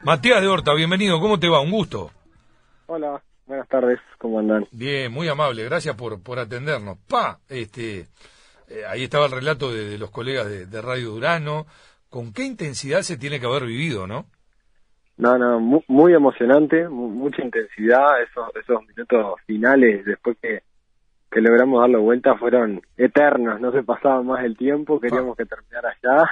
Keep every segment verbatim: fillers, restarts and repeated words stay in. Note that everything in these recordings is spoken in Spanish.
Matías de Horta, bienvenido, ¿cómo te va? Un gusto. Hola, buenas tardes, ¿cómo andan? Bien, muy amable, gracias por, por atendernos. Pa, este, eh, ahí estaba el relato de, de los colegas de, de Radio Durazno. ¿Con qué intensidad se tiene que haber vivido, no? No, no, muy, muy emocionante, mu mucha intensidad, esos esos minutos finales después que, que logramos darlo vuelta fueron eternos, no se pasaba más el tiempo, queríamos Pa. que terminara ya,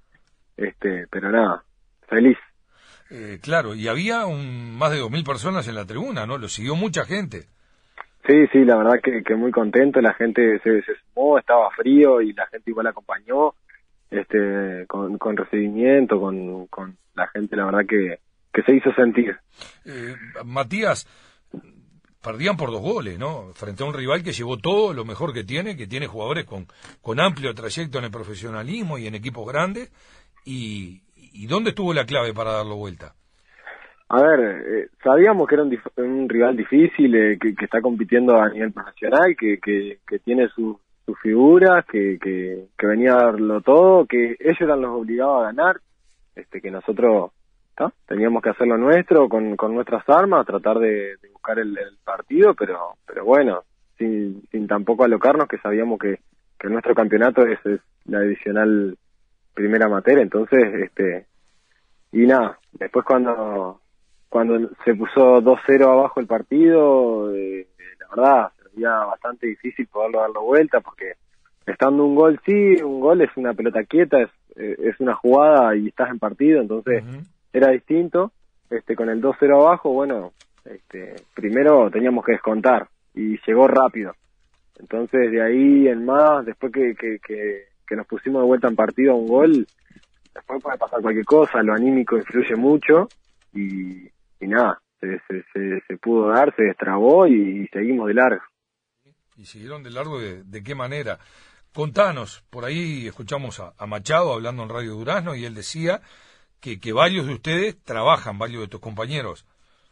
este, pero nada, feliz. Eh, claro, y había un, más de dos mil personas en la tribuna, ¿no? Lo siguió mucha gente. Sí, sí, la verdad que, que muy contento, la gente se, se sumó, estaba frío y la gente igual acompañó, este, con, con recibimiento, con, con la gente, la verdad que, que se hizo sentir. Eh, Matías, perdían por dos goles, ¿no? Frente a un rival que llevó todo lo mejor que tiene, que tiene jugadores con, con amplio trayecto en el profesionalismo y en equipos grandes. ¿Y, y dónde estuvo la clave para darlo vuelta? A ver, eh, sabíamos que era un, dif un rival difícil, eh, que, que está compitiendo a nivel profesional, que, que, que tiene sus su figuras, que, que, que venía a darlo todo, que ellos eran los obligados a ganar, este, que nosotros ¿tá? teníamos que hacer lo nuestro con, con nuestras armas, tratar de, de buscar el, el partido, pero pero bueno, sin, sin tampoco alocarnos, que sabíamos que, que nuestro campeonato es, es la divisional primera materia, entonces, este, y nada, después cuando cuando se puso dos cero abajo el partido, eh, la verdad, sería bastante difícil poderlo darlo vuelta, porque estando un gol, sí, un gol es una pelota quieta, es, eh, es una jugada y estás en partido, entonces uh-huh. era distinto. Este, con el dos cero abajo, bueno, este, primero teníamos que descontar, y llegó rápido. Entonces, de ahí en más, después que, que, que, que nos pusimos de vuelta en partido a un gol, después puede pasar cualquier cosa, lo anímico influye mucho, y... y nada, se, se, se, se pudo dar, se destrabó y, y seguimos de largo. ¿Y siguieron de largo de, de qué manera? Contanos, por ahí escuchamos a, a Machado hablando en Radio Durazno y él decía que, que varios de ustedes trabajan, varios de tus compañeros.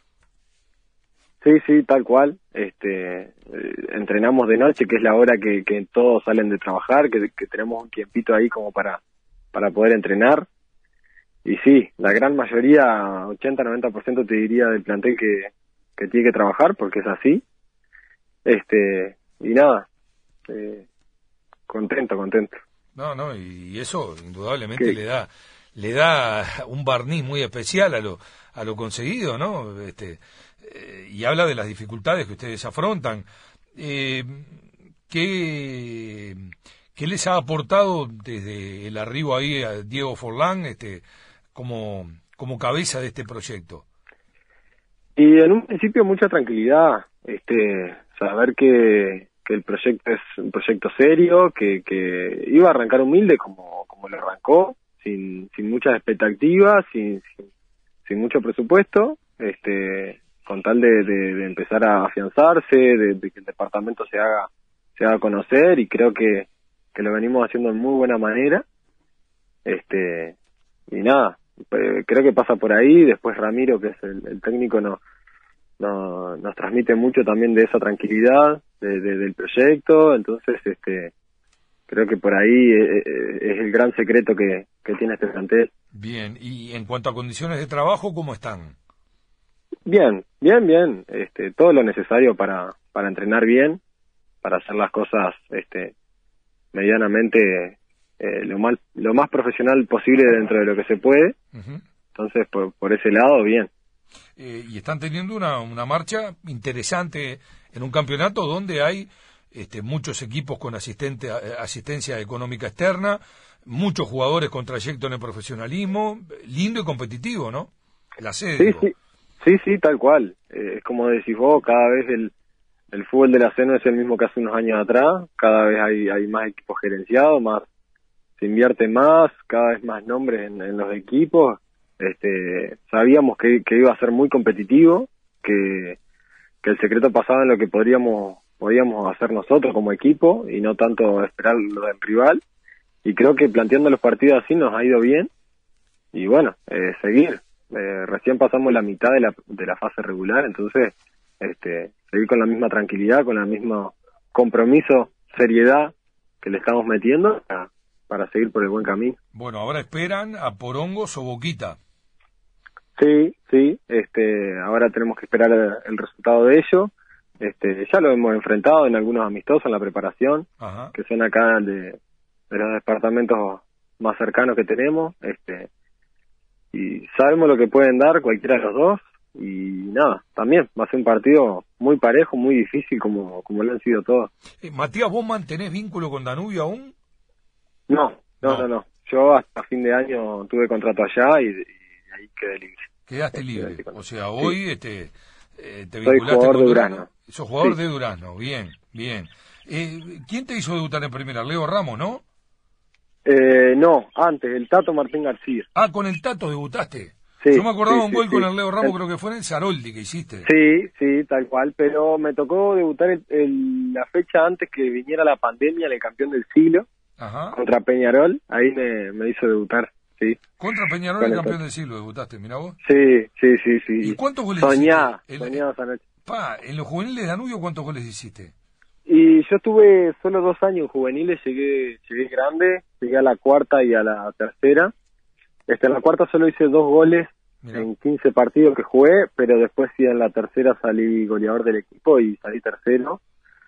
Sí, sí, tal cual. Este, eh, entrenamos de noche, que es la hora que, que todos salen de trabajar, que, que tenemos un tiempito ahí como para, para poder entrenar. Y sí, la gran mayoría, ochenta a noventa por ciento te diría del plantel que, que tiene que trabajar, porque es así. Este, y nada, eh, contento, contento. No, no, y eso indudablemente ¿Qué? le da le da un barniz muy especial a lo a lo conseguido, ¿no? Este, eh, y habla de las dificultades que ustedes afrontan. Eh, ¿qué, ¿Qué les ha aportado desde el arribo ahí a Diego Forlán, este, como, como cabeza de este proyecto? Y en un principio mucha tranquilidad, este, saber que, que el proyecto es un proyecto serio, que, que iba a arrancar humilde como, como lo arrancó, sin, sin muchas expectativas, sin, sin, sin mucho presupuesto, este, con tal de, de, de empezar a afianzarse, de, de que el departamento se haga, se haga conocer, y creo que, que lo venimos haciendo en muy buena manera, este, y nada, creo que pasa por ahí. Después Ramiro, que es el, el técnico, no, no, nos transmite mucho también de esa tranquilidad de, de, del proyecto, entonces este creo que por ahí es, es el gran secreto que, que tiene este plantel. Bien, y en cuanto a condiciones de trabajo, ¿cómo están? Bien, bien, bien, este, todo lo necesario para, para entrenar bien, para hacer las cosas este medianamente Eh, lo más lo más profesional posible dentro de lo que se puede. Uh-huh. Entonces por, por ese lado bien. Eh, y están teniendo una una marcha interesante en un campeonato donde hay este, muchos equipos con asistente asistencia económica externa, muchos jugadores con trayecto en el profesionalismo, lindo y competitivo, ¿no? La sede. Sí, sí, sí, sí, tal cual. Eh, es como decís vos, cada vez el el fútbol de la C no es el mismo que hace unos años atrás. Cada vez hay hay más equipos gerenciados, más se invierte más, cada vez más nombres en, en los equipos. Este, sabíamos que, que iba a ser muy competitivo, que, que el secreto pasaba en lo que podríamos podíamos hacer nosotros como equipo y no tanto esperar lo del rival. Y creo que planteando los partidos así nos ha ido bien. Y bueno, eh, seguir. Eh, recién pasamos la mitad de la, de la fase regular, entonces este, seguir con la misma tranquilidad, con el mismo compromiso, seriedad que le estamos metiendo a, para seguir por el buen camino. Bueno, ahora esperan a Porongos o Boquita. Sí, sí, este, ahora tenemos que esperar el, el resultado de ello. Este, ya lo hemos enfrentado en algunos amistosos en la preparación, Ajá. que son acá de, de los departamentos más cercanos que tenemos, este, y sabemos lo que pueden dar cualquiera de los dos, y nada, también va a ser un partido muy parejo, muy difícil como, como lo han sido todos. Eh, Matías, ¿vos mantenés vínculo con Danubio aún? No, no, No. no, no. Yo hasta fin de año tuve contrato allá y, y ahí quedé libre. Quedaste libre. O sea, hoy Sí. este, eh, te Soy vinculaste jugador con de Durazno. Durazno. Sos jugador Sí. de Durazno. Bien, bien. Eh, ¿Quién te hizo debutar en primera? Leo Ramos, ¿no? Eh, no, antes, el Tato Martín García. Ah, con el Tato debutaste. Sí, Yo me acordaba sí, un sí, gol sí. con el Leo Ramos, El- creo que fue en el Saroldi que hiciste. Sí, sí, tal cual, pero me tocó debutar el, el- la fecha antes que viniera la pandemia en el campeón del siglo, Ajá. contra Peñarol, ahí me, me hizo debutar, sí. Contra Peñarol, Con el el campeón Tato. del siglo, debutaste, mirá vos. Sí, sí, sí, sí. ¿Y cuántos goles Soñá, hiciste? En- soñaba esa noche. Pa, en los juveniles de Danubio, ¿cuántos goles hiciste? Y yo estuve solo dos años en juveniles, llegué, llegué grande, llegué a la cuarta y a la tercera. Este, en la cuarta solo hice dos goles Mirá. en quince partidos que jugué, pero después sí en la tercera salí goleador del equipo y salí tercero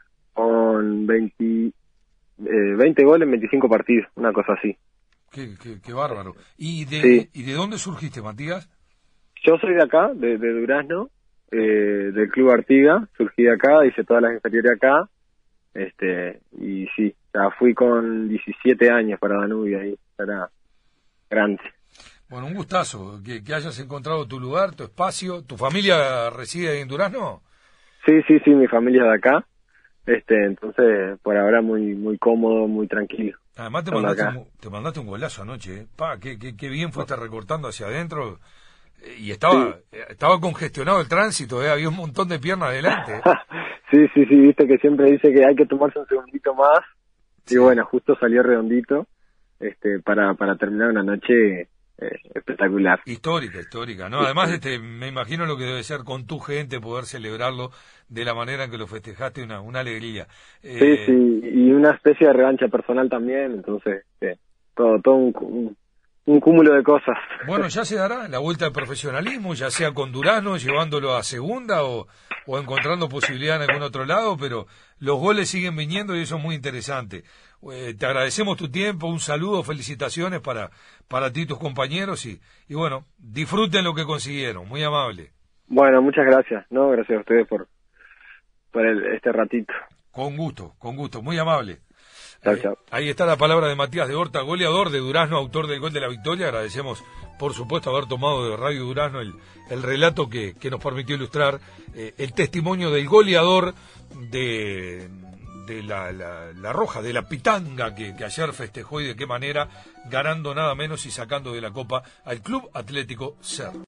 con veinte, eh, veinte goles en veinticinco partidos, una cosa así. Qué, qué, qué bárbaro. ¿Y de, Sí. ¿Y de dónde surgiste, Matías? Yo soy de acá, de, de Durazno, eh, del Club Artiga, surgí de acá, hice todas las inferiores acá, este, y sí, ya fui con diecisiete años para Danubio ahí, era grande. Bueno, un gustazo que, que hayas encontrado tu lugar, tu espacio. ¿Tu familia reside en Durazno? Sí, sí, sí, mi familia es de acá, este, entonces por ahora muy, muy cómodo, muy tranquilo. Además te Estamos mandaste, acá. un, te mandaste un golazo anoche, ¿eh? Pa, qué, qué, qué bien fuiste recortando hacia adentro. Eh, Y estaba eh, estaba congestionado el tránsito, ¿eh? Había un montón de piernas adelante. Sí, sí, sí, viste que siempre dice que hay que tomarse un segundito más, Sí. y bueno, justo salió redondito, este, para, para terminar una noche eh, espectacular. Histórica, histórica, ¿no? Además, este, me imagino lo que debe ser con tu gente poder celebrarlo de la manera en que lo festejaste, una, una alegría. Eh, Sí, sí, y una especie de revancha personal también, entonces, eh, todo, todo un, un, un cúmulo de cosas. Bueno, ya se dará la vuelta al profesionalismo, ya sea con Durazno, llevándolo a segunda o, o encontrando posibilidad en algún otro lado, pero los goles siguen viniendo y eso es muy interesante. Eh, te agradecemos tu tiempo, un saludo, felicitaciones para, para ti y tus compañeros y, y bueno, disfruten lo que consiguieron, muy amable. Bueno, muchas gracias, ¿no? Gracias a ustedes por, por el, este ratito. Con gusto, con gusto, muy amable. Chao, Eh, chao. ahí está la palabra de Matías de Horta, goleador de Durazno, autor del gol de la victoria. Agradecemos, por supuesto, haber tomado de Radio Durazno el, el relato que, que nos permitió ilustrar eh, el testimonio del goleador de, de la, la, la Roja, de la Pitanga, que, que ayer festejó y de qué manera, ganando nada menos y sacando de la copa al Club Atlético Cerro.